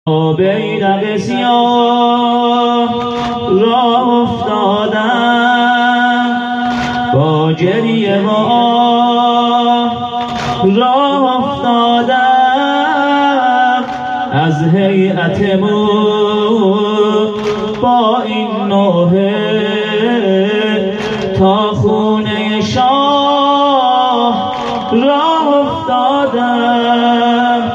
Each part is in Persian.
بیرق سیاه راه افتادم، با گریه و آه راه افتادم، از هیئت مور با این نوحه تا خونه شاه راه افتادم.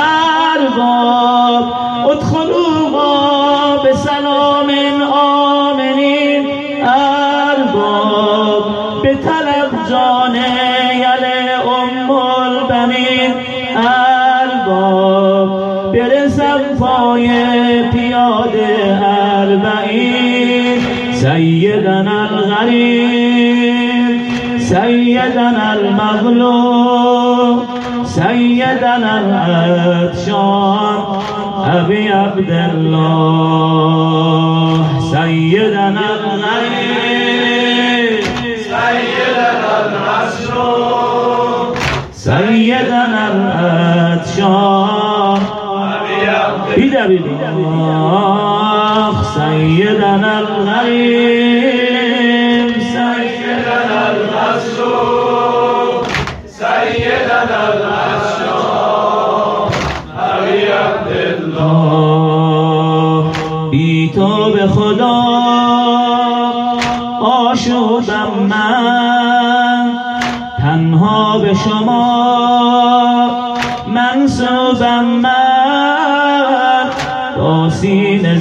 ارباب ادخلوها بسلام آمنین، ارباب به طلب جان یل ام البنین، ارباب برسم پای پیاده اربعین. سیدنا الغریب سیدنا المظلوم سیدنا العطشان ابی عبدالله، سیدنا الغریب سیدنا المظلوم سیدنا العطشان ابی عبدالله، سیدنا الغریب سیدنا المظلوم سیدنا العطشان ابی عبدالله. بی تو به خدا آشوبم من، تنها به شما منسوبم من، با سینه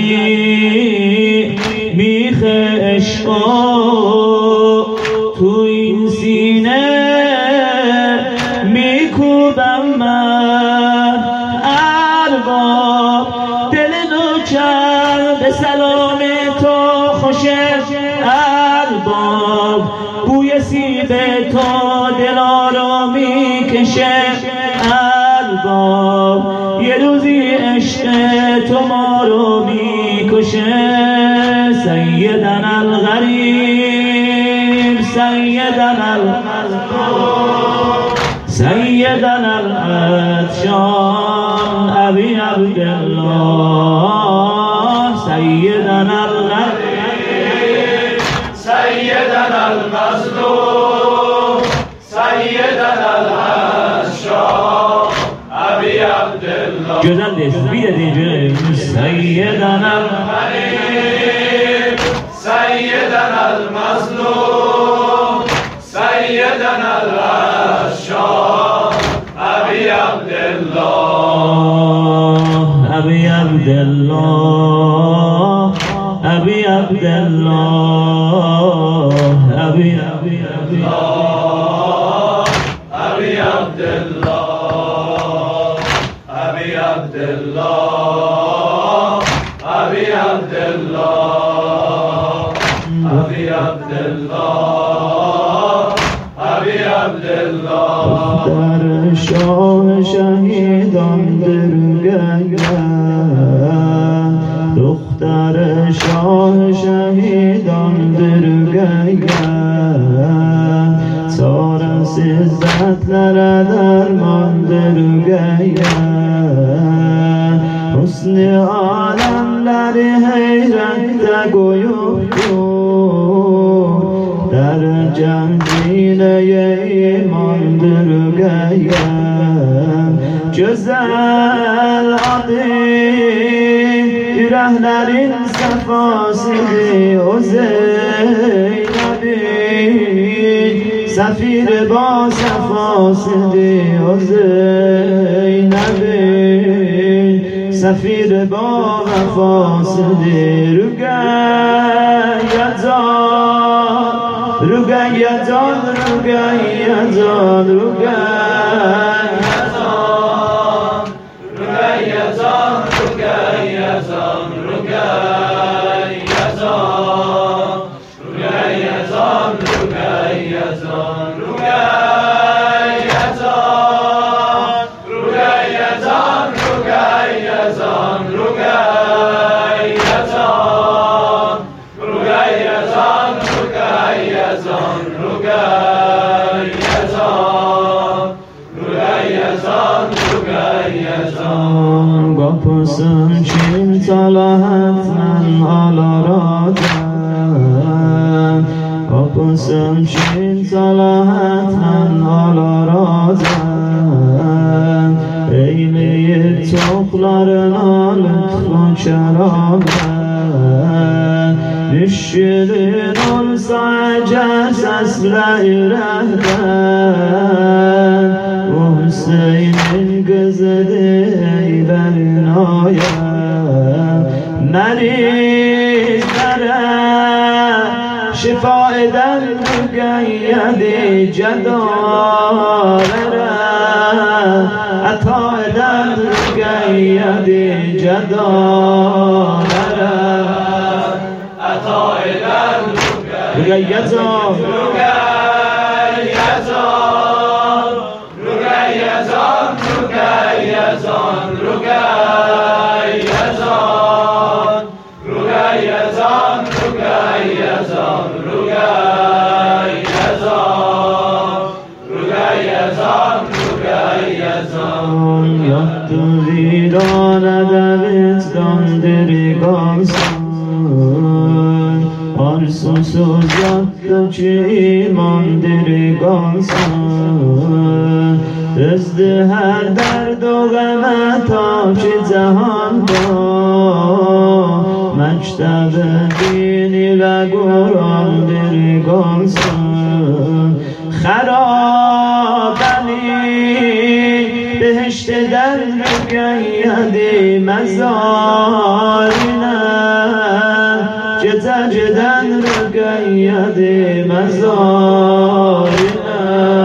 زنی میخ عشق تو این سینه میکوبم من. ارباب دل نوکر به سلام تو خوشه، ارباب بوی سیب تو دلا رو میکشه، ارباب یه روزی عشق تو ما رو میکشه. سیدنا الغریب سیدنا المظلوم سیدنا العطشان ابی عبدالله، سیدنا الغریب سیدنا المظلوم سیدنا العطشان ابی عبدالله. güzel değilsiniz. Bir de deyince سیدنا الغریب سیدنا المظلوم سیدنا العطشان ابی عبدالله، ابی عبدالله ابی عبدالله ابی عبدالله ابی عبدالله ابی عبدالله ابی عبدالله ابی عبدالله ابی عبدالله. در شاه شهیدان درگاه، دختر شاه شهیدان درگاه، سارا سزدلere derman dergاه، حسن عالمleri heyrette koyuptu، در جمعینه ایمان درgahım. Güzel adı yüreklerin sefasıdır o Zeynep'in, sefir ba sefasıdır o Zeynep'in, sefir ba vefasıdır. Rüqeyye can Rüqeyye can Rüqeyye can Rüqeyye can Rüqeyye can Rüqeyye can Rüqeyye can Rüqeyye can Rüqeyye can Rüqeyye can Rüqeyye can Rüqeyye can Rüqeyye can Rüqeyye can Rüqeyye can Rüqeyye can Rüqeyye can Rüqeyye can Kapısım çin talahat men ala razem Kapısım çin talahat men ala razem Eyleyip çoklarına lütfun şeraben Müşkülün olsa eğer sesle yürekten O Hüseyin'in kızıdır eylerin ayet Merizlere şifa eden mügeyyedi cedalere Ata eden mügeyyedi cedalere Ata eden mügeyyezan Yattı virane vicdan dirigansın Arsuzsuz yattı ki iman dirigansın Düzdü her derd o geme ta ki cehanda Mekteb-i din ile Kur'an dirigansın Behişt eden mügeyyedi mezarine Geceden mügeyyedi mezarine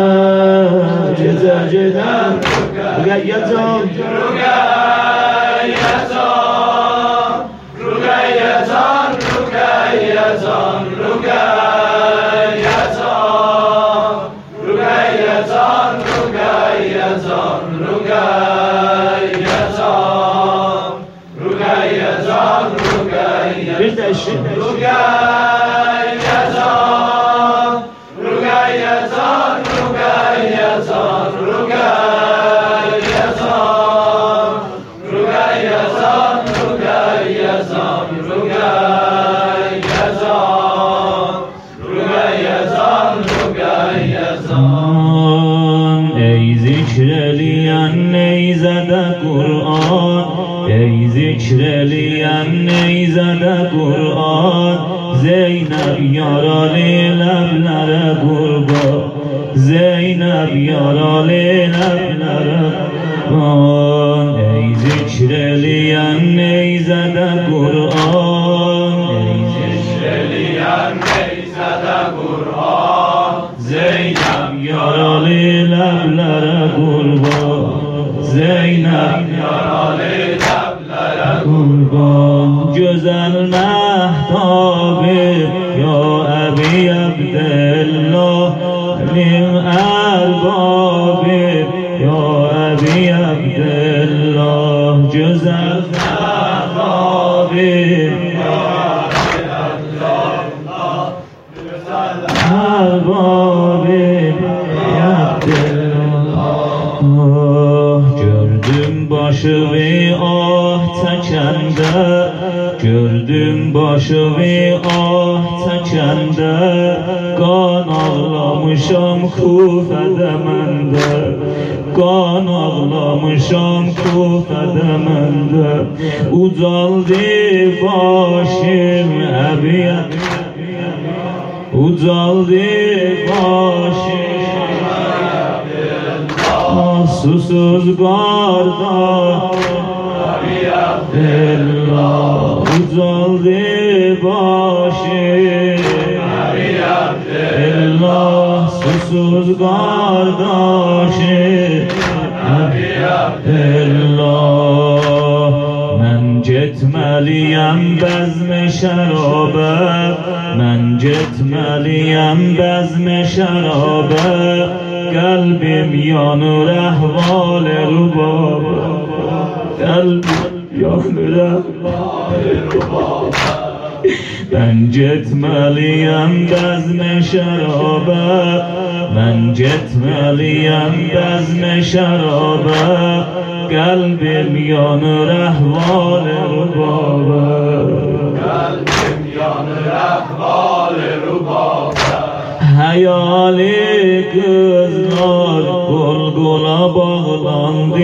Geceden mügeyyedi Bir de şimdi Ey zikreleyen neyzede Kur'an Ey zikreleyen neyzede Kur'an Zeynep yaralı leblere kurban Zeynep yaralı leblere kurban Ey zikreleyen neyzede Kur'an Ey zikreleyen neyzede Kur'an Zeynep yaralı leblere kurban Zeynep yaralı leblere kurban Güzel mehtabim ya Ebi Abdillah Lim erbabim ya Ebi Abdillah Güzel mehtabim ya Ebi Abdillah Erbabim ya Abdillah Gördüm başımı ah çekende Gördüm başımı ah çekende Kan ağlamışam Kufede mende Kan ağlamışam Kufede mende Ucaldı başım Ebiye Ucaldı başım Susuz karda Abdillah Ucaldı başım Abdillah Susuz kardeşim Abdillah Men getmeliyem bezme şerabe Men getmeliyem bezme şerabe Kalbim yanır ehval-i rubaba Kalbim yanır ehval-i rubaba من gitmeliyim bezme şaraba, ben gitmeliyim bezme şaraba, kalbim yanır ahval rubaba, kalbim yanır ahval rubaba. Hayali kızlar gol gola bağlandı,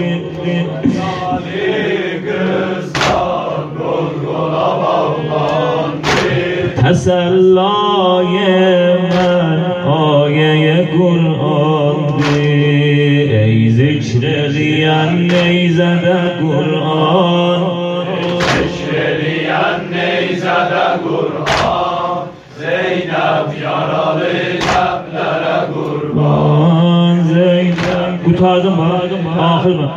tesellâye men âye-i Kur'an'dı. Ey zikrediyen neyzede Kur'an, zikrediyen neyzede Kur'an, Zeynep yaralı ceplere kurban. Zeynep kurtardım bana, ahir mi?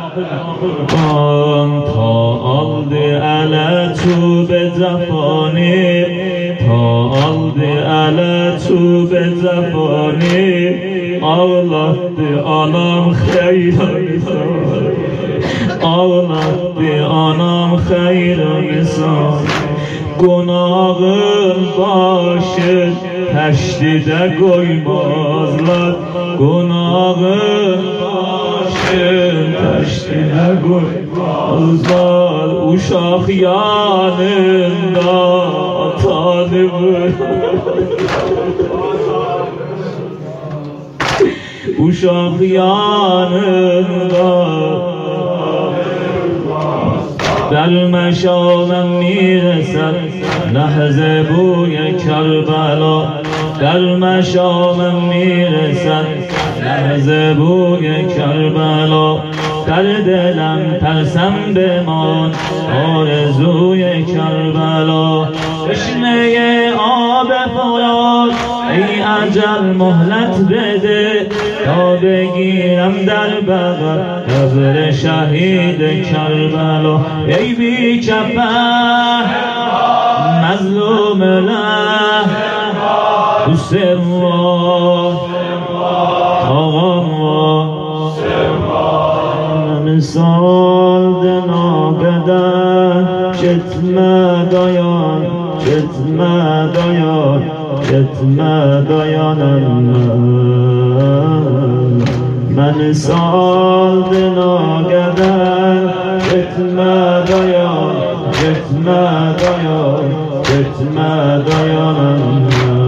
Ta aldı ele çube zafani, ta aldı ele çube zafani, ağlattı anam hayranı, ağlattı anam hayranı. Konağın başı teştide koymazlar, konağın başı teştide koymazlar. Uşak yanında atanı uşak yanında در میرسد لحظه بوی کربلا، در مشامم میرسد لحظه بوی کربلا. در دلم ترسم بمان آرزوی کربلا. تشنه آب فرات ای اجل مهلت بده، تا بگیرم در بغل قبر شهید کربلا. ای بی کفن مظلوم له حسین وار آقام وار مثال دناگدن گتمه دایان گتمه دایان گتمه دایانم من سال دناگدن گتمه دایان گتمه دایان گتمه دایانم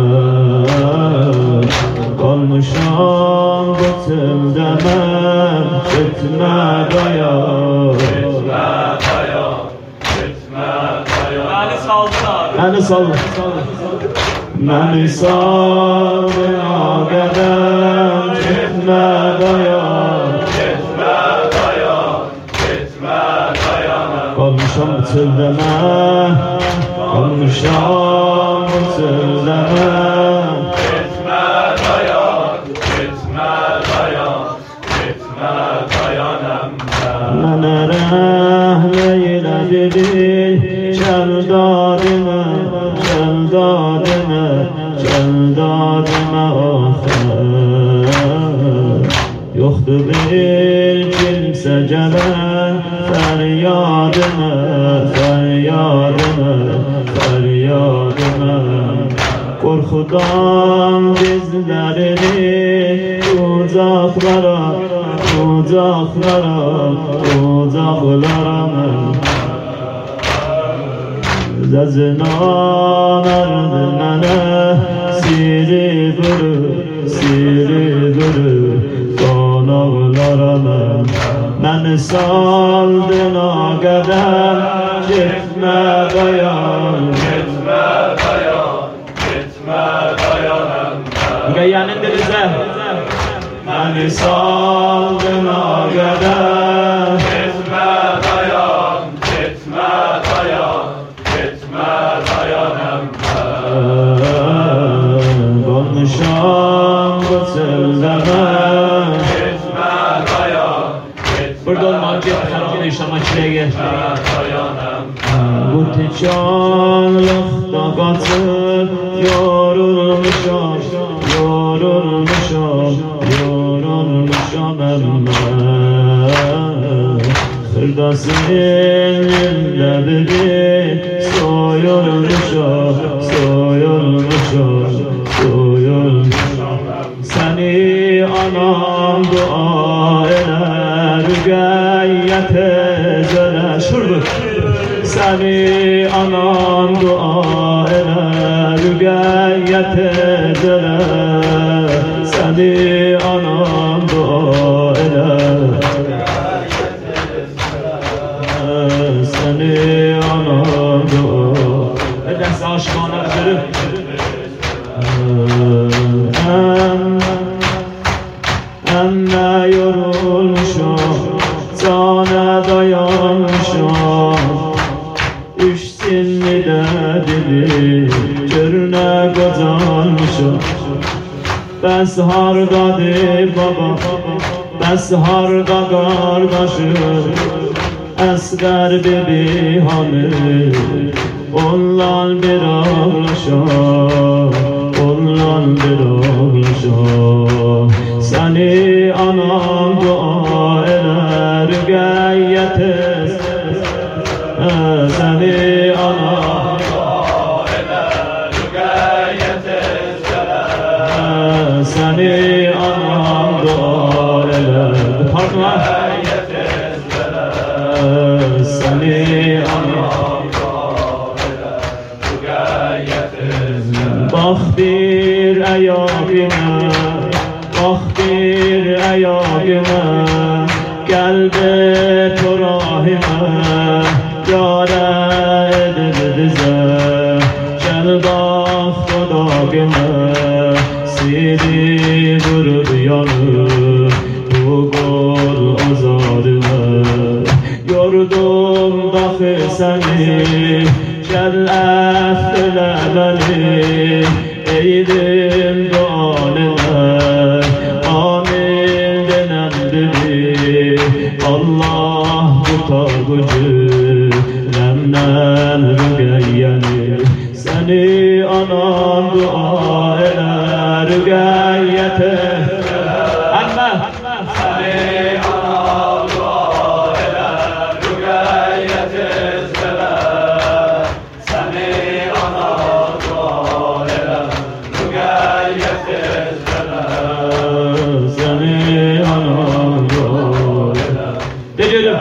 kalmışam götümde ben gitme dayan, gitme dayan, gitme dayan. Beni saldılar. Beni saldı. Beni saldı agedem gitme dayan, gitme dayan, gitme dayanım. kalmışam götümde ben, kalmışam götümde ben. من رحم ایلدی چل دادمه چل دادمه چل دادمه آخر یخت bir kimse gelen feryadime feryadime feryadime. Korkudan dizlerini uzaklara uzaklara uzaklara Zeznan erdi mene siri bürü konaklara Beni saldın agedem gitme dayan, gitme dayan, gitme dayanım. Mügeyyenin dilize beni saldın agedem gitme dayan, gitme dayan, gitme dayanım. Konuşan bu sözleme Gitme dayan, gitme burada olman cep işlama çileye dayanım. bu tekanlıkta kaçır yorulmuşam yorulmuşam yorulmuşam emme Hırdasın ille biri soy Seni anam dua eder rügayyet ezeler. Şurada. Seni anam dua eder rügayyet ezeler. Seni anam dua eder. Seni anam dua ederse aşkına üzülür. Emme yorulmuşum, sana dayanmışım. Üç sinni de dili, körüne kazanmışım. Bəs hardadır baba, bəs harda kardeşim. Əsqər bibi hanı, ondan bir ağlaşam, ondan bir ağlaşam. Seni anam dua eder rügayyet ezer. Seni anam dua eder rügayyet ezer. Seni anam dua eder. Pardon lan. Seni anam dua eder rügayyet ezer. Bak bir ayağına, bak bir ayağına, kalbe torahime, yâre edil dize. Gel bak dudağıma, seni durur yanır, bu kol azarıma. Yordum dahi seni, gel affeyle beni. Eğdim duanına, amin denen biri. Allah tutar gücü, lemnen rügayyeni. Seni anam dua eder rügayyet ezer. Seni anam dua eder rügayyet ezer. Seni anam dua eder rügayyet ezer. Seni anam dua eder. Dedim.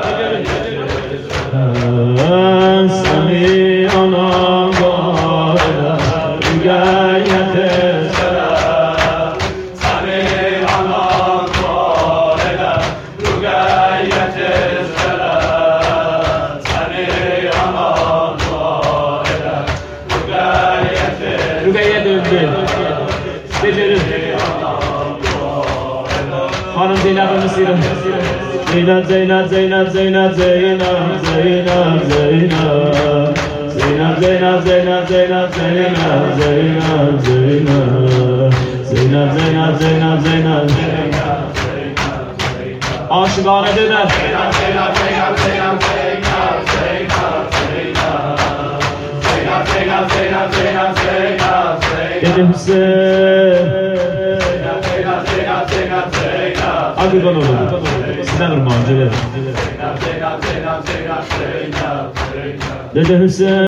Seni anam dua eder rügayyet ezer. Seni anam dua eder rügayyet ezer. Seni anam dua eder rügayyet ezer. Rügayyet öldü. Dedim. Hanım Zeynep'in sırrı. Zeynep, Zeynep, Zeynep, Zeynep, Zeynep, Zeynep, Zeynep. Zeynep, Zeynep, Zeynep, Zeynep, Zeynep, Zeynep, Zeynep. Zeynep, Zeynep, Zeynep, Zeynep. Aşıkane döner. Zeynep, Zeynep, Zeynep, Zeynep, Zeynep, Zeynep, Zeynep, Zeynep, Zeynep, Zeynep, Zeynep, Zeynep. Dedim size. Abi bana olur. Sizden ırmağınca verin. Dede Hüseyin.